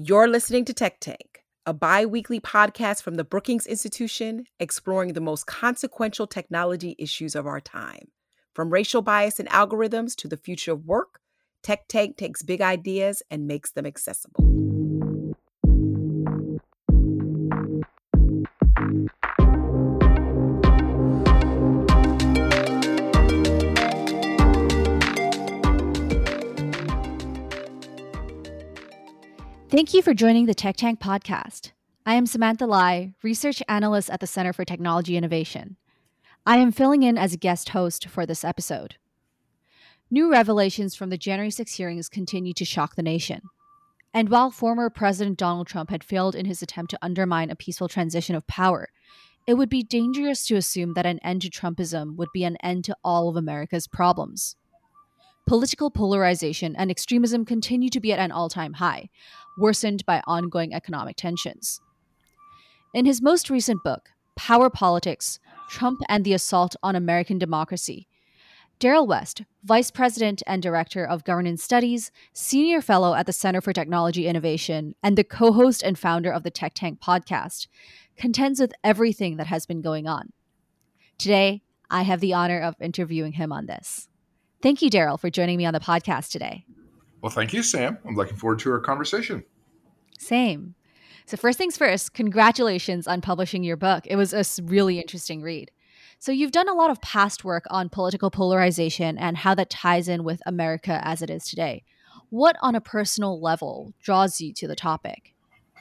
You're listening to Tech Tank, a bi-weekly podcast from the Brookings Institution exploring the most consequential technology issues of our time. From racial bias and algorithms to the future of work, Tech Tank takes big ideas and makes them accessible. Thank you for joining the Tech Tank podcast. I am Samantha Lai, research analyst at the Center for Technology Innovation. I am filling in as a guest host for this episode. New revelations from the January 6 hearings continue to shock the nation. And while former President Donald Trump had failed in his attempt to undermine a peaceful transition of power, it would be dangerous to assume that an end to Trumpism would be an end to all of America's problems. Political polarization and extremism continue to be at an all-time high, worsened by ongoing economic tensions. In his most recent book, Power Politics: Trump and the Assault on American Democracy, Daryl West, Vice President and Director of Governance Studies, Senior Fellow at the Center for Technology Innovation, and the co-host and founder of the Tech Tank podcast, contends with everything that has been going on. Today, I have the honor of interviewing him on this. Thank you, Daryl, for joining me on the podcast today. Well, thank you, Sam. I'm looking forward to our conversation. Same. So first things first, congratulations on publishing your book. It was a really interesting read. So you've done a lot of past work on political polarization and how that ties in with America as it is today. What on a personal level draws you to the topic?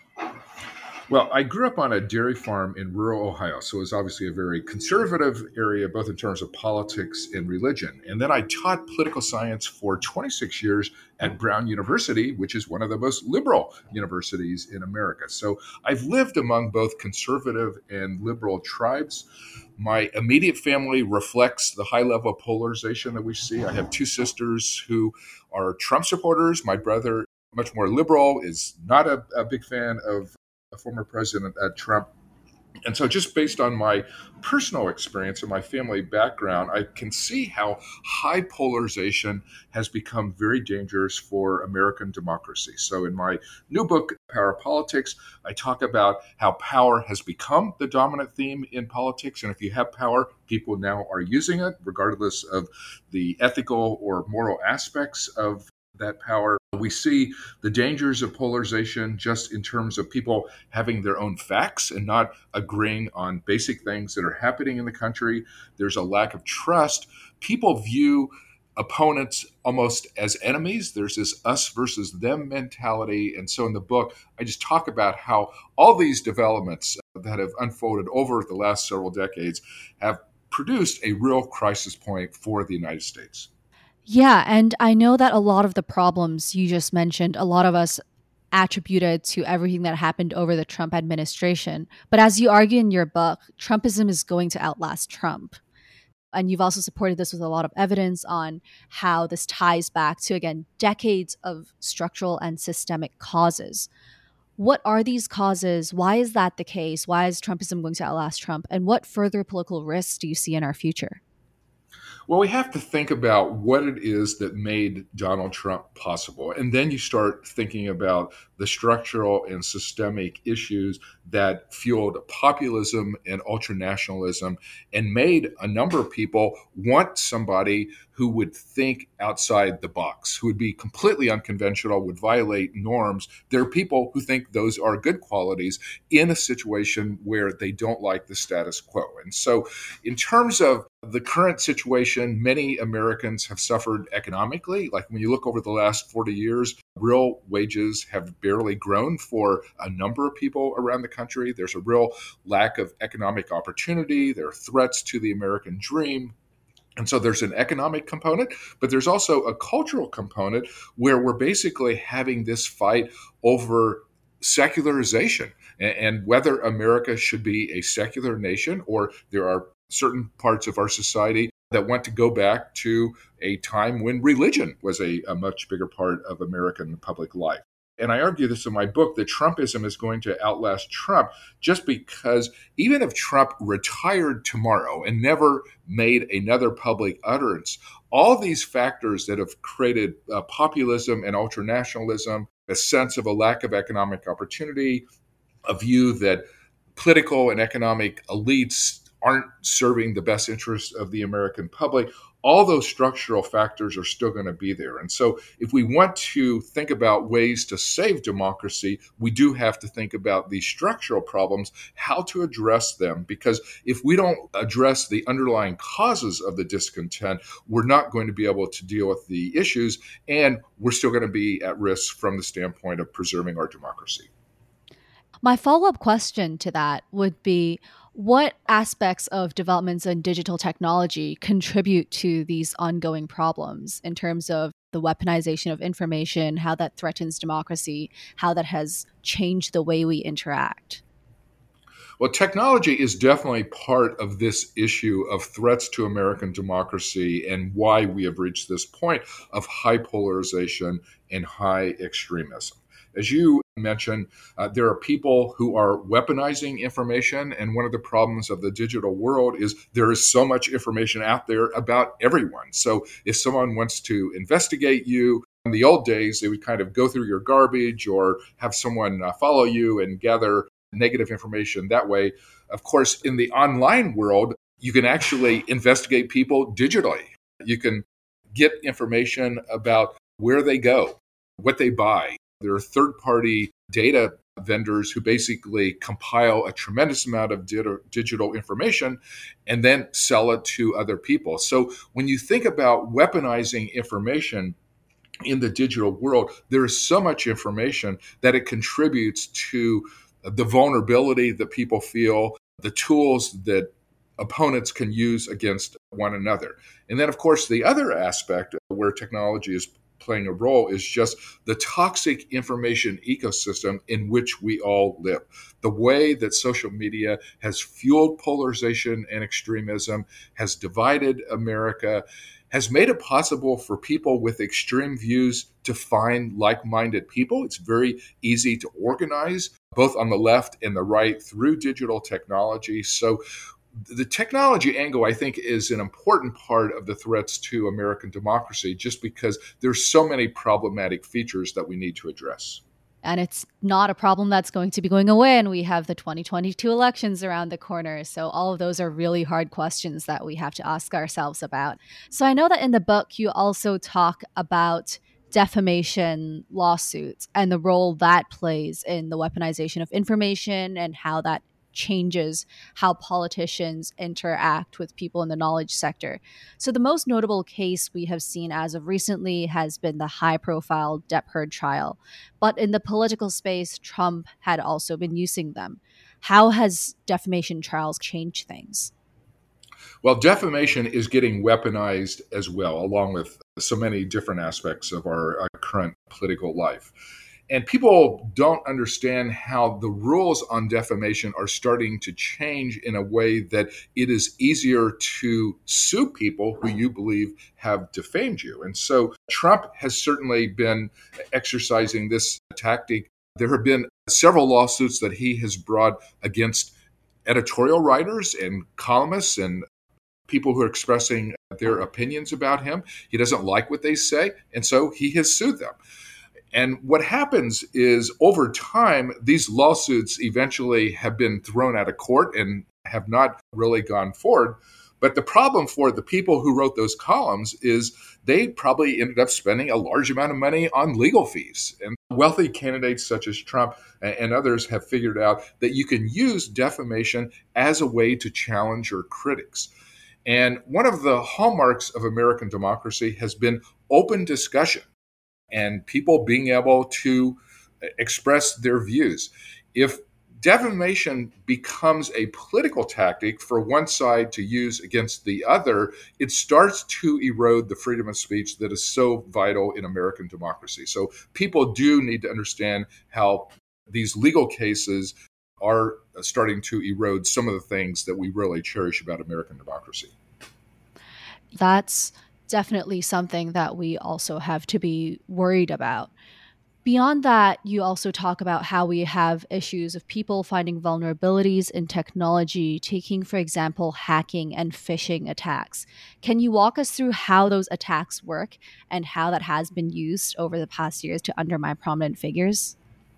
Well, I grew up on a dairy farm in rural Ohio, so it was obviously a very conservative area, both in terms of politics and religion. And then I taught political science for 26 years at Brown University, which is one of the most liberal universities in America. So I've lived among both conservative and liberal tribes. My immediate family reflects the high level of polarization that we see. I have two sisters who are Trump supporters. My brother, much more liberal, is not a big fan of former President Trump. And so just based on my personal experience and my family background, I can see how high polarization has become very dangerous for American democracy. So in my new book, Power Politics, I talk about how power has become the dominant theme in politics. And if you have power, people now are using it, regardless of the ethical or moral aspects of that power. We see the dangers of polarization just in terms of people having their own facts and not agreeing on basic things that are happening in the country. There's a lack of trust. People view opponents almost as enemies. There's this us versus them mentality. And so in the book, I just talk about how all these developments that have unfolded over the last several decades have produced a real crisis point for the United States. Yeah, and I know that a lot of the problems you just mentioned, a lot of us attributed to everything that happened over the Trump administration. But as you argue in your book, Trumpism is going to outlast Trump. And you've also supported this with a lot of evidence on how this ties back to, again, decades of structural and systemic causes. What are these causes? Why is that the case? Why is Trumpism going to outlast Trump? And what further political risks do you see in our future? Well, we have to think about what it is that made Donald Trump possible. And then you start thinking about the structural and systemic issues that fueled populism and ultranationalism and made a number of people want somebody who would think outside the box, who would be completely unconventional, would violate norms. There are people who think those are good qualities in a situation where they don't like the status quo. And so in terms of the current situation, many Americans have suffered economically. Like when you look over the last 40 years, real wages have barely grown for a number of people around the country. There's a real lack of economic opportunity. There are threats to the American dream. And so there's an economic component, but there's also a cultural component where we're basically having this fight over secularization and whether America should be a secular nation or there are certain parts of our society that want to go back to a time when religion was a much bigger part of American public life. And I argue this in my book, that Trumpism is going to outlast Trump just because even if Trump retired tomorrow and never made another public utterance, all these factors that have created populism and ultranationalism, a sense of a lack of economic opportunity, a view that political and economic elites aren't serving the best interests of the American public. All those structural factors are still going to be there. And so if we want to think about ways to save democracy, we do have to think about these structural problems, how to address them, because if we don't address the underlying causes of the discontent, we're not going to be able to deal with the issues, and we're still going to be at risk from the standpoint of preserving our democracy. My follow-up question to that would be, what aspects of developments in digital technology contribute to these ongoing problems in terms of the weaponization of information, how that threatens democracy, how that has changed the way we interact? Well, technology is definitely part of this issue of threats to American democracy and why we have reached this point of high polarization and high extremism. As you mentioned, there are people who are weaponizing information, and one of the problems of the digital world is there is so much information out there about everyone. So if someone wants to investigate you, in the old days, they would kind of go through your garbage or have someone follow you and gather negative information that way. Of course, in the online world, you can actually investigate people digitally. You can get information about where they go, what they buy. There are third-party data vendors who basically compile a tremendous amount of digital information and then sell it to other people. So when you think about weaponizing information in the digital world, there is so much information that it contributes to the vulnerability that people feel, the tools that opponents can use against one another. And then, of course, the other aspect where technology is playing a role is just the toxic information ecosystem in which we all live. The way that social media has fueled polarization and extremism, has divided America, has made it possible for people with extreme views to find like-minded people. It's very easy to organize, both on the left and the right, through digital technology. So the technology angle, I think, is an important part of the threats to American democracy, just because there's so many problematic features that we need to address. And it's not a problem that's going to be going away. And we have the 2022 elections around the corner. So all of those are really hard questions that we have to ask ourselves about. So I know that in the book, you also talk about defamation lawsuits and the role that plays in the weaponization of information and how that changes how politicians interact with people in the knowledge sector. So the most notable case we have seen as of recently has been the high-profile Depp Heard trial. But in the political space, Trump had also been using them. How has defamation trials changed things? Well, defamation is getting weaponized as well, along with so many different aspects of our current political life. And people don't understand how the rules on defamation are starting to change in a way that it is easier to sue people who you believe have defamed you. And so Trump has certainly been exercising this tactic. There have been several lawsuits that he has brought against editorial writers and columnists and people who are expressing their opinions about him. He doesn't like what they say, and so he has sued them. And what happens is, over time, these lawsuits eventually have been thrown out of court and have not really gone forward. But the problem for the people who wrote those columns is they probably ended up spending a large amount of money on legal fees. And wealthy candidates such as Trump and others have figured out that you can use defamation as a way to challenge your critics. And one of the hallmarks of American democracy has been open discussion and people being able to express their views. If defamation becomes a political tactic for one side to use against the other, it starts to erode the freedom of speech that is so vital in American democracy. So people do need to understand how these legal cases are starting to erode some of the things that we really cherish about American democracy. That's definitely something that we also have to be worried about. Beyond that, you also talk about how we have issues of people finding vulnerabilities in technology, taking, for example, hacking and phishing attacks. Can you walk us through how those attacks work and how that has been used over the past years to undermine prominent figures?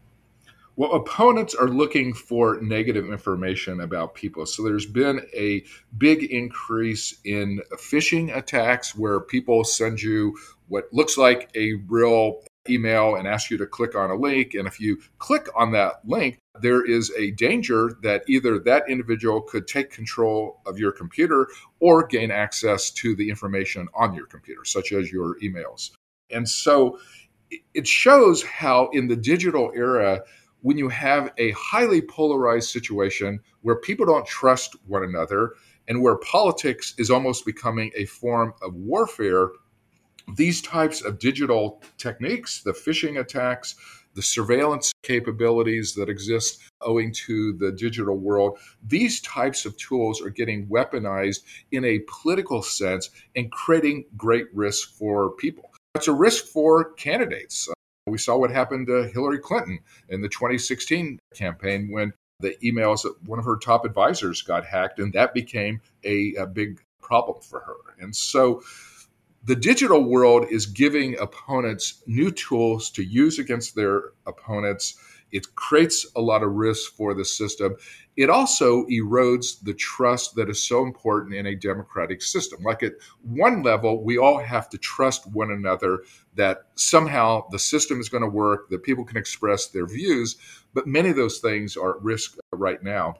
Well, opponents are looking for negative information about people. So there's been a big increase in phishing attacks where people send you what looks like a real email and ask you to click on a link. And if you click on that link, there is a danger that either that individual could take control of your computer or gain access to the information on your computer, such as your emails. And so it shows how in the digital era, when you have a highly polarized situation where people don't trust one another and where politics is almost becoming a form of warfare, these types of digital techniques, the phishing attacks, the surveillance capabilities that exist owing to the digital world, these types of tools are getting weaponized in a political sense and creating great risk for people. It's a risk for candidates. We saw what happened to Hillary Clinton in the 2016 campaign when the emails of one of her top advisors got hacked, and that became a big problem for her. And so the digital world is giving opponents new tools to use against their opponents. It creates a lot of risk for the system. It also erodes the trust that is so important in a democratic system. Like at one level, we all have to trust one another that somehow the system is going to work, that people can express their views, but many of those things are at risk right now.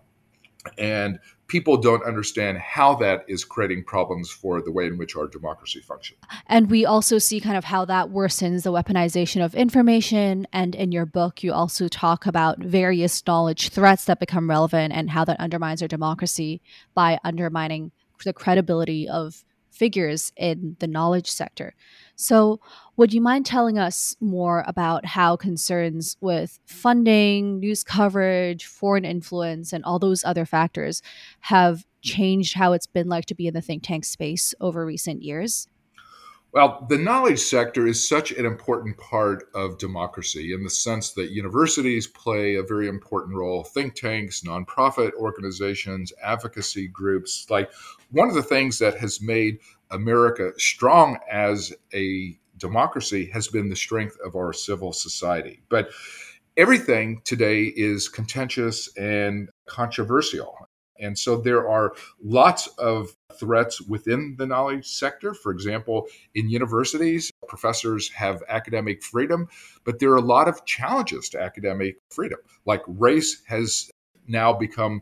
And people don't understand how that is creating problems for the way in which our democracy functions. And we also see kind of how that worsens the weaponization of information. And in your book, you also talk about various knowledge threats that become relevant and how that undermines our democracy by undermining the credibility of figures in the knowledge sector. So, would you mind telling us more about how concerns with funding, news coverage, foreign influence, and all those other factors have changed how it's been like to be in the think tank space over recent years? Well, the knowledge sector is such an important part of democracy in the sense that universities play a very important role, think tanks, nonprofit organizations, advocacy groups. Like one of the things that has made America strong as a democracy has been the strength of our civil society. But everything today is contentious and controversial. And so there are lots of threats within the knowledge sector. For example, in universities, professors have academic freedom, but there are a lot of challenges to academic freedom. Like race has now become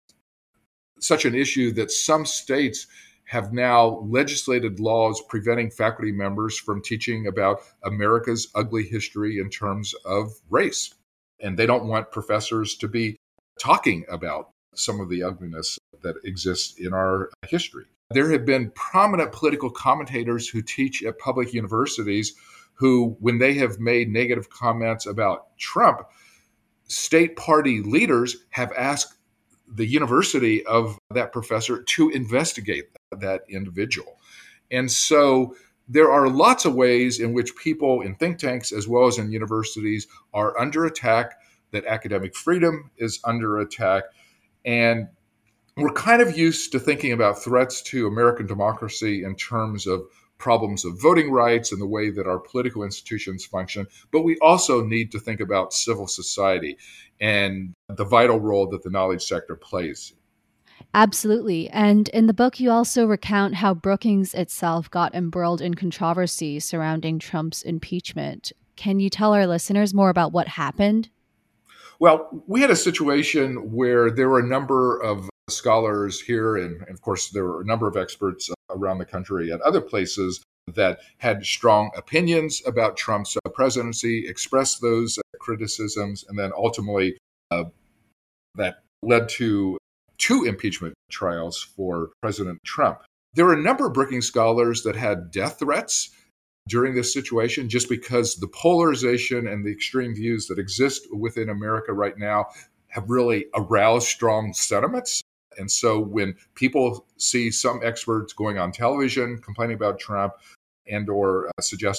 such an issue that some states have now legislated laws preventing faculty members from teaching about America's ugly history in terms of race. And they don't want professors to be talking about some of the ugliness that exists in our history. There have been prominent political commentators who teach at public universities who, when they have made negative comments about Trump, state party leaders have asked the university of that professor to investigate that individual. And so there are lots of ways in which people in think tanks as well as in universities are under attack, that academic freedom is under attack. And we're kind of used to thinking about threats to American democracy in terms of problems of voting rights and the way that our political institutions function. But we also need to think about civil society and the vital role that the knowledge sector plays. Absolutely. And in the book, you also recount how Brookings itself got embroiled in controversy surrounding Trump's impeachment. Can you tell our listeners more about what happened? Well, we had a situation where there were a number of scholars here, and of course, there were a number of experts around the country at other places that had strong opinions about Trump's presidency, expressed those criticisms, and then ultimately that led to two impeachment trials for President Trump. There were a number of Brookings scholars that had death threats during this situation, just because the polarization and the extreme views that exist within America right now have really aroused strong sentiments. And so when people see some experts going on television complaining about Trump and or suggesting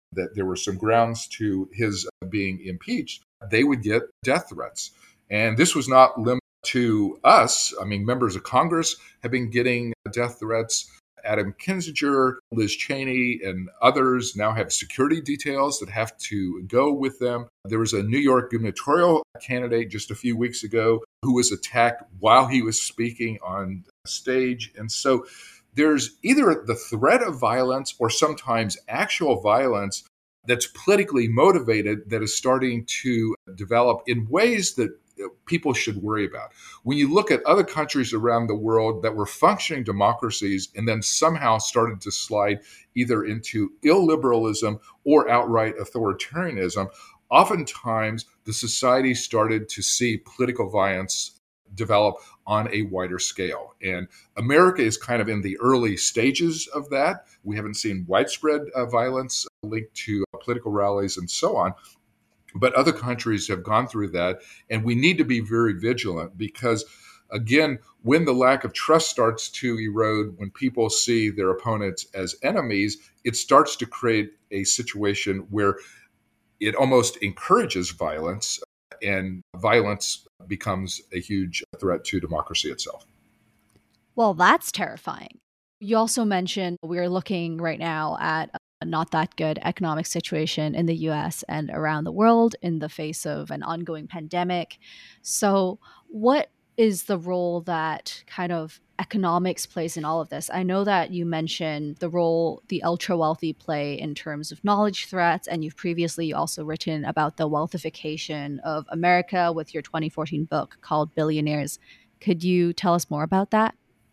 that there were some grounds to his being impeached, they would get death threats. And this was not limited to us. I mean, members of Congress have been getting death threats. Adam Kinzinger, Liz Cheney, and others now have security details that have to go with them. There was a New York gubernatorial candidate just a few weeks ago who was attacked while he was speaking on stage. And so there's either the threat of violence or sometimes actual violence that's politically motivated that is starting to develop in ways that people should worry about. When you look at other countries around the world that were functioning democracies and then somehow started to slide either into illiberalism or outright authoritarianism, oftentimes the society started to see political violence develop on a wider scale. And America is kind of in the early stages of that. We haven't seen widespread violence linked to political rallies and so on. But other countries have gone through that, and we need to be very vigilant because, again, when the lack of trust starts to erode, when people see their opponents as enemies, it starts to create a situation where it almost encourages violence, and violence becomes a huge threat to democracy itself. Well, that's terrifying. You also mentioned we're looking right now at a not that good economic situation in the US and around the world in the face of an ongoing pandemic. So, what is the role that kind of economics plays in all of this? I know that you mentioned the role the ultra wealthy play in terms of knowledge threats, and you've previously also written about the wealthification of America with your 2014 book called Billionaires. Could you tell us more about that?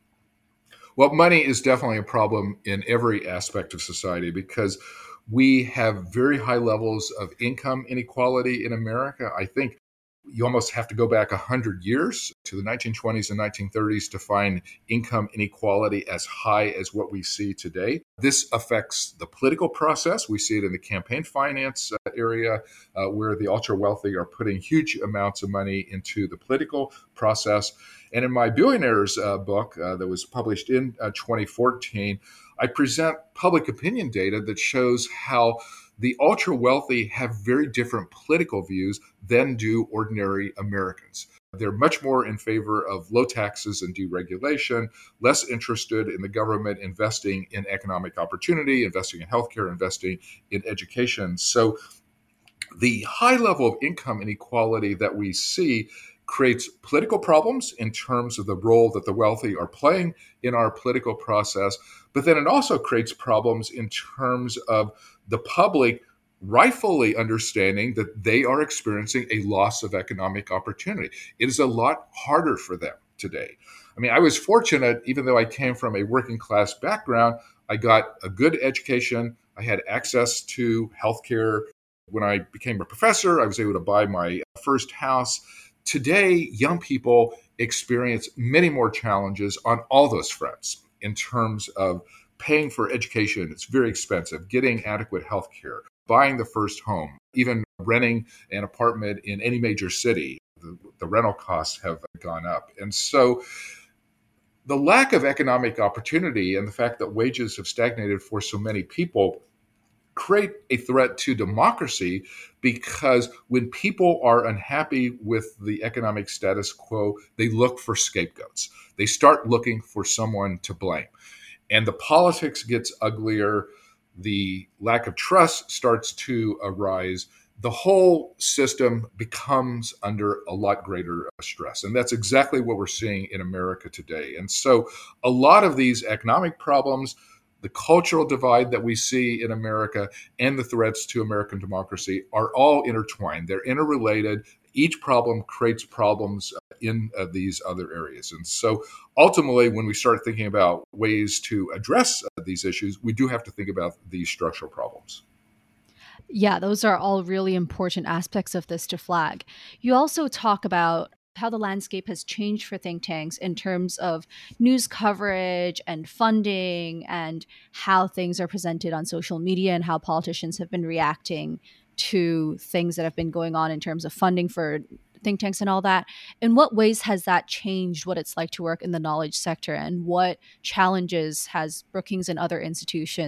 Well, money is definitely a problem in every aspect of society because we have very high levels of income inequality in America. I think you almost have to go back 100 years to the 1920s and 1930s to find income inequality as high as what we see today. This affects the political process. We see it in the campaign finance area where the ultra wealthy are putting huge amounts of money into the political process. And in my Billionaires book that was published in 2014, I present public opinion data that shows how the ultra wealthy have very different political views than do ordinary Americans. They're much more in favor of low taxes and deregulation, less interested in the government investing in economic opportunity, investing in healthcare, investing in education. So the high level of income inequality that we see creates political problems in terms of the role that the wealthy are playing in our political process, but then it also creates problems in terms of the public rightfully understanding that they are experiencing a loss of economic opportunity. It is a lot harder for them today. I mean, I was fortunate, even though I came from a working class background, I got a good education. I had access to healthcare. When I became a professor, I was able to buy my first house. Today, young people experience many more challenges on all those fronts in terms of paying for education. It's very expensive, getting adequate health care, buying the first home, even renting an apartment in any major city. The rental costs have gone up. And so the lack of economic opportunity and the fact that wages have stagnated for so many people create a threat to democracy because when people are unhappy with the economic status quo, they look for scapegoats. They start looking for someone to blame. And the politics gets uglier. The lack of trust starts to arise. The whole system becomes under a lot greater stress. And that's exactly what we're seeing in America today. And so a lot of these economic problems, the cultural divide that we see in America, and the threats to American democracy are all intertwined. They're interrelated. Each problem creates problems in these other areas. And so ultimately, when we start thinking about ways to address these issues, we do have to think about these structural problems. Yeah, those are all really important aspects of this to flag. You also talk about how the landscape has changed for think tanks in terms of news coverage and funding and how things are presented on social media and how politicians have been reacting to things that have been going on in terms of funding for think tanks and all that. In what ways has that changed what it's like to work in the knowledge sector, and what challenges has Brookings and other institutions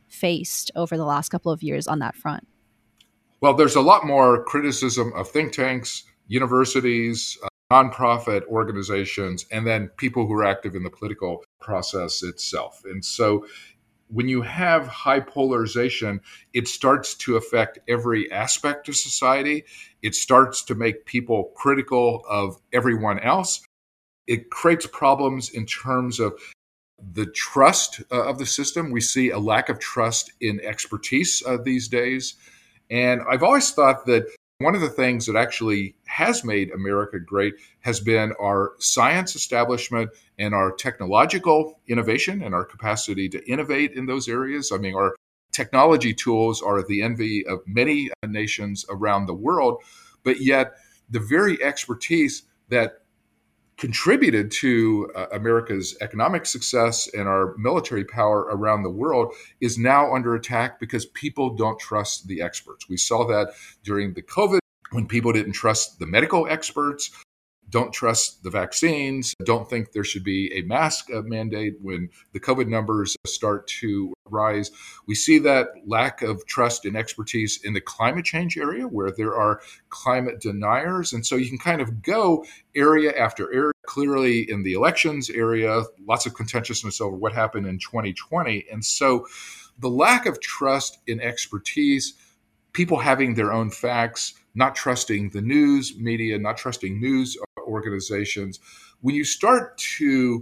faced over the last couple of years on that front? Well, there's a lot more criticism of think tanks, universities, nonprofit organizations, and then people who are active in the political process itself. And so when you have high polarization, it starts to affect every aspect of society. It starts to make people critical of everyone else. It creates problems in terms of the trust of the system. We see a lack of trust in expertise these days. And I've always thought that one of the things that actually has made America great has been our science establishment and our technological innovation and our capacity to innovate in those areas. I mean, our technology tools are the envy of many nations around the world, but yet the very expertise that contributed to America's economic success and our military power around the world is now under attack because people don't trust the experts. We saw that during the COVID when people didn't trust the medical experts, don't trust the vaccines, don't think there should be a mask mandate when the COVID numbers start to rise. We see that lack of trust and expertise in the climate change area where there are climate deniers. And so you can kind of go area after area. Clearly in the elections area, lots of contentiousness over what happened in 2020. And so the lack of trust in expertise, people having their own facts, not trusting the news media, not trusting news organizations, when you start to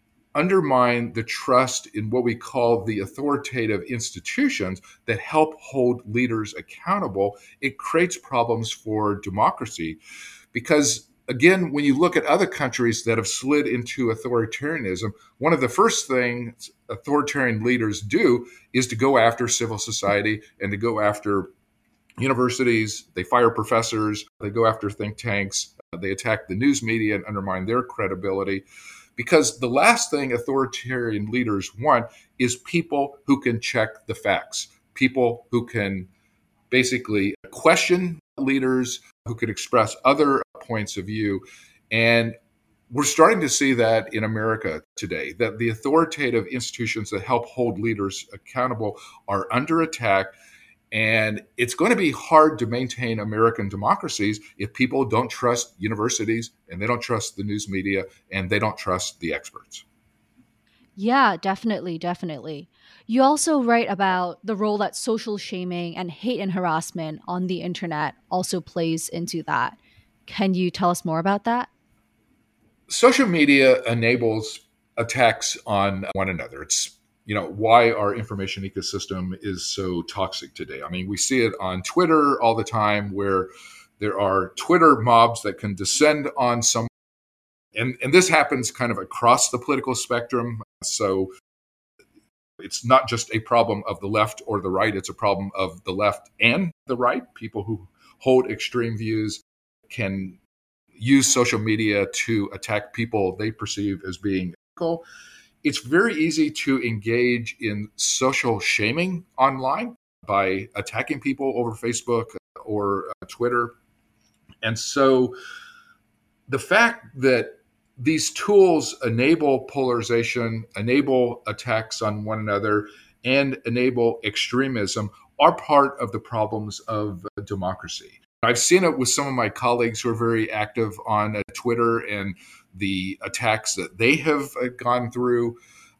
undermine the trust in what we call the authoritative institutions that help hold leaders accountable, it creates problems for democracy. Because again, when you look at other countries that have slid into authoritarianism, one of the first things authoritarian leaders do is to go after civil society and to go after universities. They fire professors, they go after think tanks, they attack the news media and undermine their credibility. Because the last thing authoritarian leaders want is people who can check the facts, people who can basically question leaders, who can express other points of view. And we're starting to see that in America today, that the authoritative institutions that help hold leaders accountable are under attack. And it's going to be hard to maintain American democracies if people don't trust universities and they don't trust the news media and they don't trust the experts. Yeah, definitely, definitely. You also write about the role that social shaming and hate and harassment on the internet also plays into that. Can you tell us more about that? Social media enables attacks on one another. It's why our information ecosystem is so toxic today. I mean, we see it on Twitter all the time where there are Twitter mobs that can descend on someone. And this happens kind of across the political spectrum. So it's not just a problem of the left or the right. It's a problem of the left and the right. People who hold extreme views can use social media to attack people they perceive as being ethical. It's very easy to engage in social shaming online by attacking people over Facebook or Twitter. And so the fact that these tools enable polarization, enable attacks on one another, and enable extremism are part of the problems of democracy. I've seen it with some of my colleagues who are very active on Twitter and the attacks that they have gone through.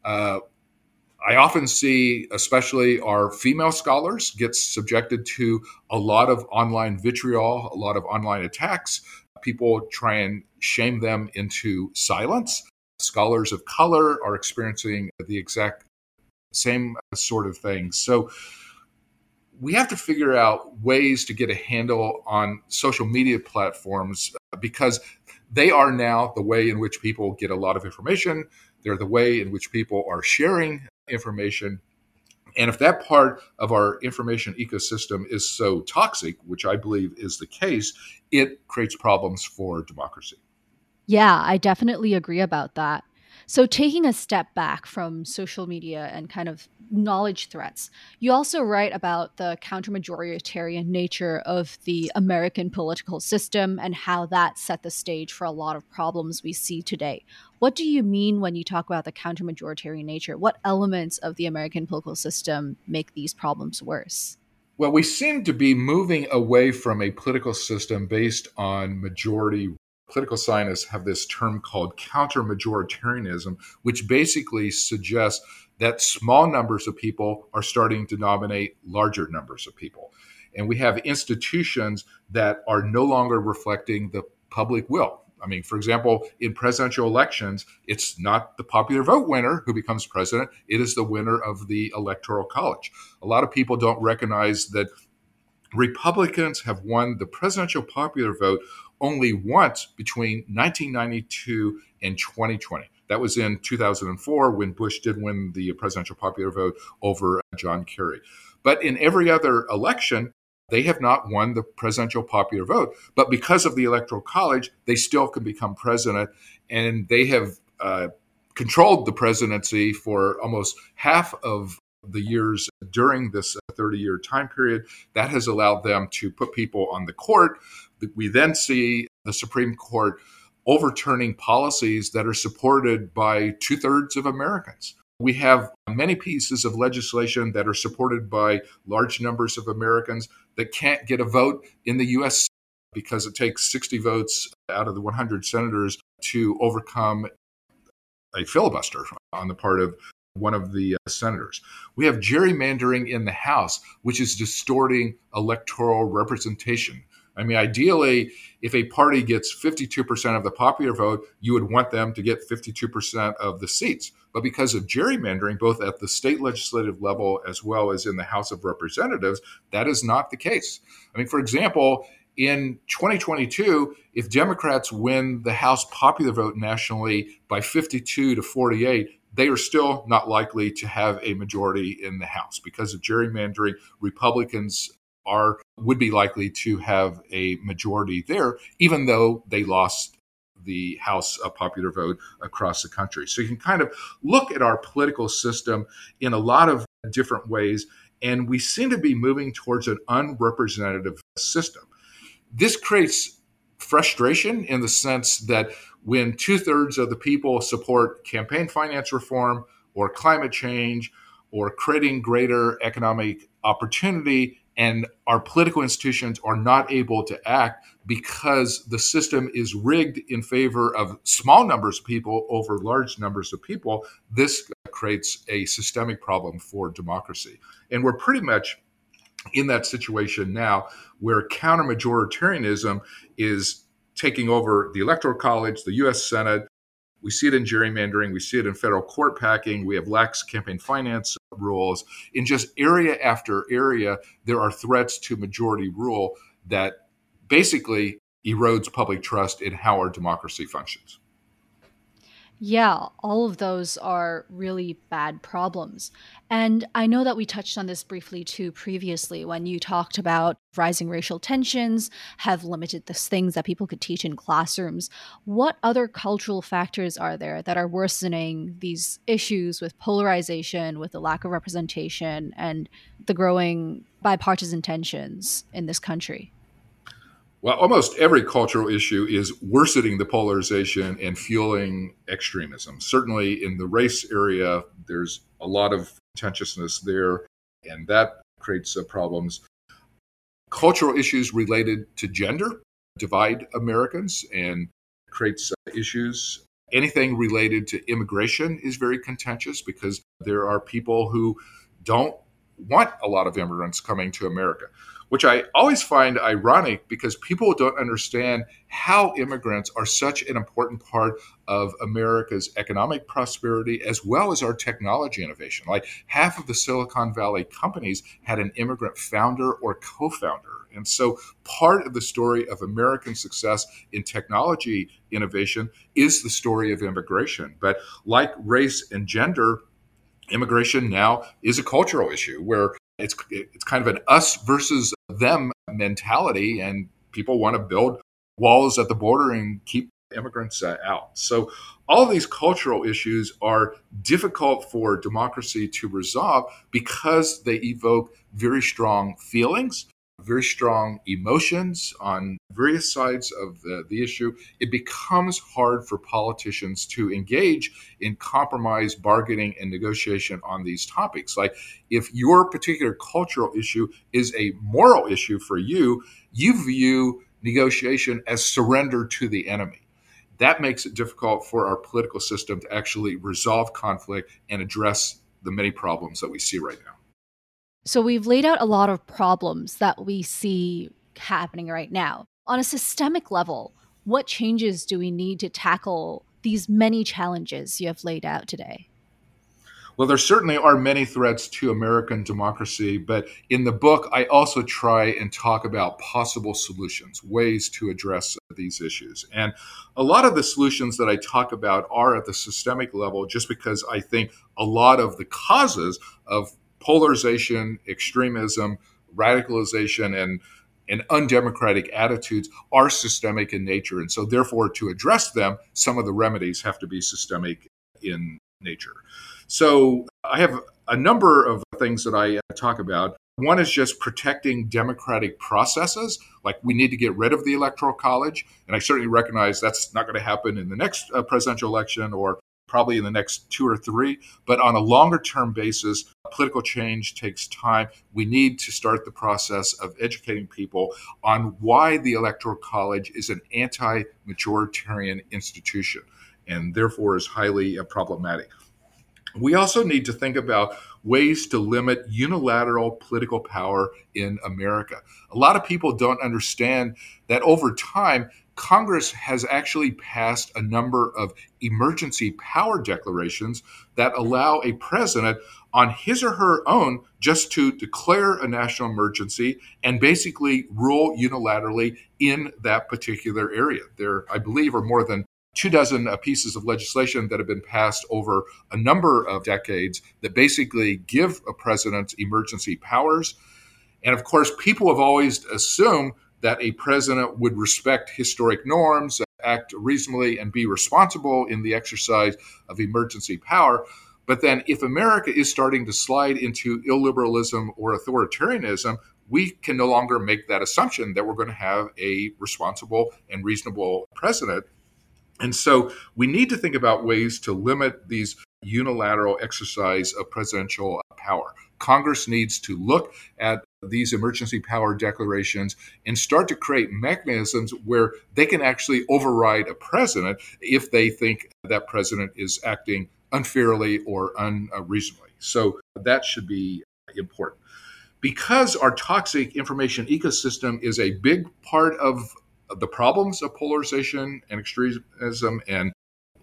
I often see, especially our female scholars, get subjected to a lot of online vitriol, a lot of online attacks. People try and shame them into silence. Scholars of color are experiencing the exact same sort of thing. So we have to figure out ways to get a handle on social media platforms because they are now the way in which people get a lot of information. They're the way in which people are sharing information. And if that part of our information ecosystem is so toxic, which I believe is the case, it creates problems for democracy. Yeah, I definitely agree about that. So, taking a step back from social media and kind of knowledge threats, you also write about the counter-majoritarian nature of the American political system and how that set the stage for a lot of problems we see today. What do you mean when you talk about the counter-majoritarian nature? What elements of the American political system make these problems worse? Well, we seem to be moving away from a political system based on majority. Political scientists have this term called counter-majoritarianism, which basically suggests that small numbers of people are starting to dominate larger numbers of people. And we have institutions that are no longer reflecting the public will. I mean, for example, in presidential elections, it's not the popular vote winner who becomes president, it is the winner of the Electoral College. A lot of people don't recognize that Republicans have won the presidential popular vote only once between 1992 and 2020. That was in 2004 when Bush did win the presidential popular vote over John Kerry. But in every other election, they have not won the presidential popular vote. But because of the Electoral College, they still can become president. And they have controlled the presidency for almost half of the years during this 30-year time period. That has allowed them to put people on the court. We then see the Supreme Court overturning policies that are supported by 2/3 of Americans. We have many pieces of legislation that are supported by large numbers of Americans that can't get a vote in the U.S. because it takes 60 votes out of the 100 senators to overcome a filibuster on the part of one of the senators. We have gerrymandering in the House, which is distorting electoral representation. I mean, ideally, if a party gets 52% of the popular vote, you would want them to get 52% of the seats. But because of gerrymandering, both at the state legislative level as well as in the House of Representatives, that is not the case. I mean, for example, in 2022, if Democrats win the House popular vote nationally by 52 to 48, they are still not likely to have a majority in the House. Because of gerrymandering, Republicans would be likely to have a majority there, even though they lost the House popular vote across the country. So you can kind of look at our political system in a lot of different ways, and we seem to be moving towards an unrepresentative system. This creates frustration in the sense that when 2/3 of the people support campaign finance reform or climate change or creating greater economic opportunity, and our political institutions are not able to act because the system is rigged in favor of small numbers of people over large numbers of people, this creates a systemic problem for democracy. And we're pretty much in that situation now where counter-majoritarianism is taking over the Electoral College, the U.S. Senate. We see it in gerrymandering. We see it in federal court packing. We have lax campaign finance rules. In just area after area, there are threats to majority rule that basically erodes public trust in how our democracy functions. Yeah, all of those are really bad problems. And I know that we touched on this briefly too previously when you talked about rising racial tensions have limited the things that people could teach in classrooms. What other cultural factors are there that are worsening these issues with polarization, with the lack of representation, and the growing bipartisan tensions in this country? Well, almost every cultural issue is worsening the polarization and fueling extremism. Certainly in the race area, there's a lot of contentiousness there, and that creates problems. Cultural issues related to gender divide Americans and creates issues. Anything related to immigration is very contentious because there are people who don't want a lot of immigrants coming to America, which I always find ironic because people don't understand how immigrants are such an important part of America's economic prosperity as well as our technology innovation. Like half of the Silicon Valley companies had an immigrant founder or co-founder. And so part of the story of American success in technology innovation is the story of immigration. But like race and gender, immigration now is a cultural issue where it's kind of an us versus them mentality, and people want to build walls at the border and keep immigrants out. So all these cultural issues are difficult for democracy to resolve because they evoke very strong feelings, very strong emotions on various sides of the issue. It becomes hard for politicians to engage in compromise, bargaining, and negotiation on these topics. Like if your particular cultural issue is a moral issue for you, you view negotiation as surrender to the enemy. That makes it difficult for our political system to actually resolve conflict and address the many problems that we see right now. So we've laid out a lot of problems that we see happening right now. On a systemic level, what changes do we need to tackle these many challenges you have laid out today? Well, there certainly are many threats to American democracy, but in the book, I also try and talk about possible solutions, ways to address these issues. And a lot of the solutions that I talk about are at the systemic level, just because I think a lot of the causes of polarization, extremism, radicalization, and undemocratic attitudes are systemic in nature. And so therefore, to address them, some of the remedies have to be systemic in nature. So I have a number of things that I talk about. One is just protecting democratic processes. Like we need to get rid of the Electoral College. And I certainly recognize that's not going to happen in the next presidential election or probably in the next 2 or 3. But on a longer term basis, political change takes time. We need to start the process of educating people on why the Electoral College is an anti-majoritarian institution and therefore is highly problematic. We also need to think about ways to limit unilateral political power in America. A lot of people don't understand that over time, Congress has actually passed a number of emergency power declarations that allow a president on his or her own just to declare a national emergency and basically rule unilaterally in that particular area. There, I believe, are more than 24 pieces of legislation that have been passed over a number of decades that basically give a president emergency powers. And of course, people have always assumed that a president would respect historic norms, act reasonably, and be responsible in the exercise of emergency power. But then if America is starting to slide into illiberalism or authoritarianism, we can no longer make that assumption that we're going to have a responsible and reasonable president. And so we need to think about ways to limit these unilateral exercise of presidential power. Congress needs to look at these emergency power declarations and start to create mechanisms where they can actually override a president if they think that president is acting unfairly or unreasonably. So that should be important. Because our toxic information ecosystem is a big part of the problems of polarization and extremism and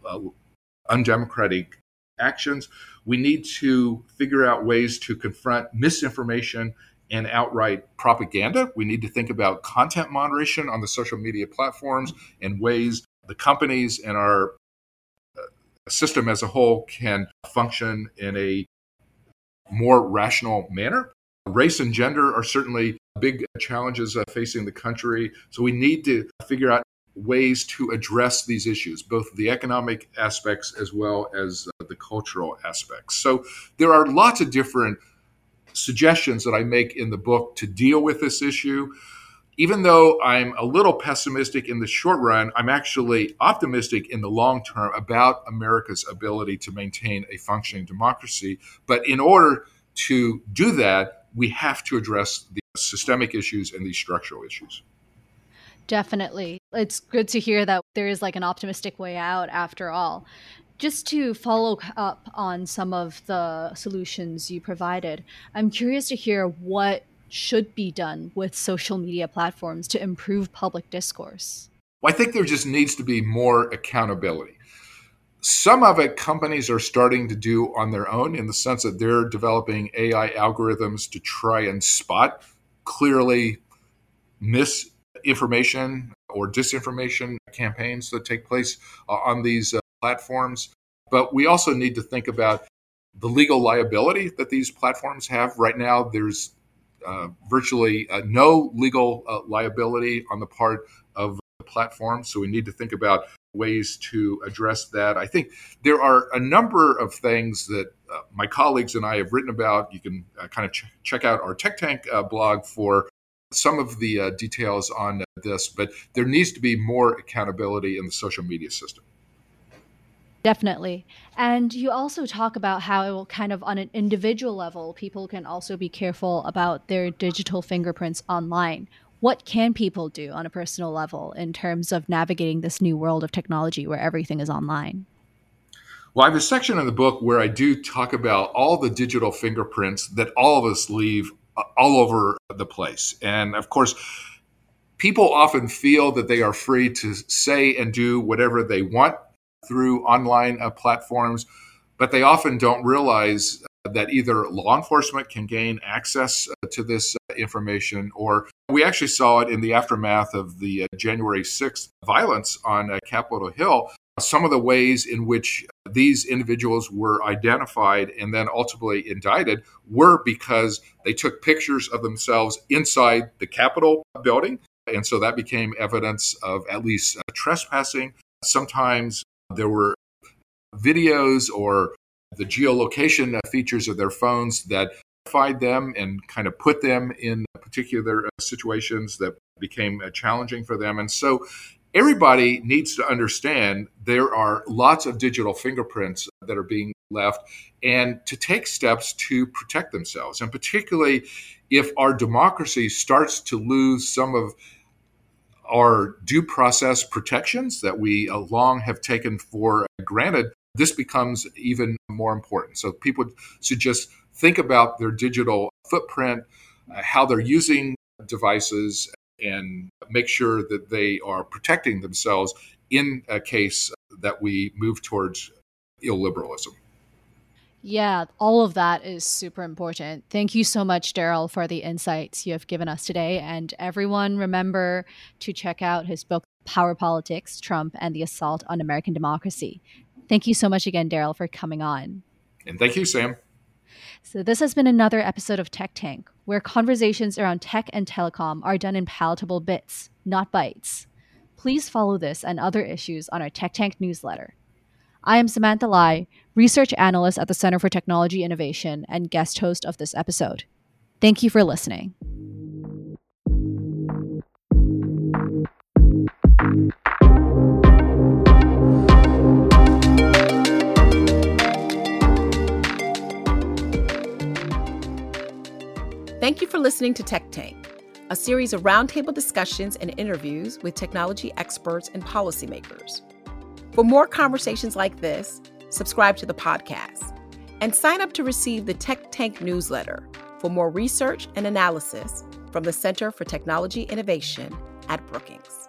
undemocratic actions, we need to figure out ways to confront misinformation and outright propaganda. We need to think about content moderation on the social media platforms and ways the companies and our system as a whole can function in a more rational manner. Race and gender are certainly big challenges facing the country. So we need to figure out ways to address these issues, both the economic aspects as well as the cultural aspects. So there are lots of different suggestions that I make in the book to deal with this issue. Even though I'm a little pessimistic in the short run, I'm actually optimistic in the long term about America's ability to maintain a functioning democracy. But in order to do that, we have to address the systemic issues and these structural issues. Definitely. It's good to hear that there is like an optimistic way out after all. Just to follow up on some of the solutions you provided, I'm curious to hear what should be done with social media platforms to improve public discourse. Well, I think there just needs to be more accountability. Some of it companies are starting to do on their own in the sense that they're developing AI algorithms to try and spot clearly misinformation or disinformation campaigns that take place on these platforms. But we also need to think about the legal liability that these platforms have. Right now, there's virtually no legal liability on the part of the platform. So we need to think about ways to address that. I think there are a number of things that my colleagues and I have written about. You can kind of check out our Tech Tank blog for some of the details on this, but there needs to be more accountability in the social media system. Definitely. And you also talk about how kind of on an individual level, people can also be careful about their digital fingerprints online. What can people do on a personal level in terms of navigating this new world of technology where everything is online? Well, I have a section in the book where I do talk about all the digital fingerprints that all of us leave all over the place. And of course, people often feel that they are free to say and do whatever they want through online platforms, but they often don't realize that either law enforcement can gain access to this information, or we actually saw it in the aftermath of the January 6th violence on Capitol Hill. Some of the ways in which these individuals were identified and then ultimately indicted were because they took pictures of themselves inside the Capitol building. And so that became evidence of at least trespassing. Sometimes there were videos or the geolocation features of their phones that identified them and kind of put them in particular situations that became challenging for them. And so everybody needs to understand there are lots of digital fingerprints that are being left and to take steps to protect themselves. And particularly if our democracy starts to lose some of our due process protections that we long have taken for granted, this becomes even more important. So people should just think about their digital footprint, how they're using devices, and make sure that they are protecting themselves in a case that we move towards illiberalism. Yeah, all of that is super important. Thank you so much, Daryl, for the insights you have given us today. And everyone, remember to check out his book, Power Politics, Trump and the Assault on American Democracy. Thank you so much again, Daryl, for coming on. And thank you, Sam. So this has been another episode of Tech Tank, where conversations around tech and telecom are done in palatable bits, not bites. Please follow this and other issues on our Tech Tank newsletter. I am Samantha Lai, research analyst at the Center for Technology Innovation and guest host of this episode. Thank you for listening. Thank you for listening to Tech Tank, a series of roundtable discussions and interviews with technology experts and policymakers. For more conversations like this, subscribe to the podcast and sign up to receive the Tech Tank newsletter for more research and analysis from the Center for Technology Innovation at Brookings.